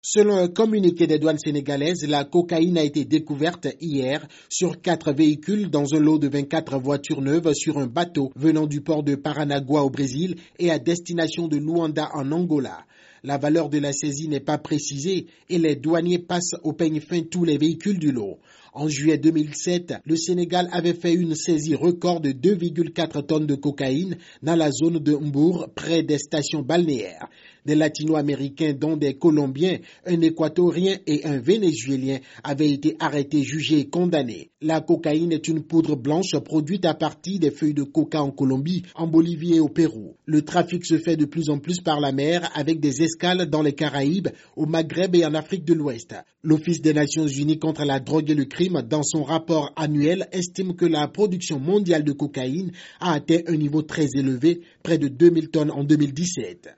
Selon un communiqué des douanes sénégalaises, la cocaïne a été découverte hier sur 4 véhicules dans un lot de 24 voitures neuves sur un bateau venant du port de Paranagua au Brésil et à destination de Luanda en Angola. La valeur de la saisie n'est pas précisée et les douaniers passent au peigne fin tous les véhicules du lot. En juillet 2007, le Sénégal avait fait une saisie record de 2,4 tonnes de cocaïne dans la zone de Mbour, près des stations balnéaires. Des Latino-Américains, dont des Colombiens, un Équatorien et un Vénézuélien, avaient été arrêtés, jugés et condamnés. La cocaïne est une poudre blanche produite à partir des feuilles de coca en Colombie, en Bolivie et au Pérou. Le trafic se fait de plus en plus par la mer avec des escales dans les Caraïbes, au Maghreb et en Afrique de l'Ouest. L'Office des Nations Unies contre la drogue et le crime, dans son rapport annuel, estime que la production mondiale de cocaïne a atteint un niveau très élevé, près de 2000 tonnes en 2017.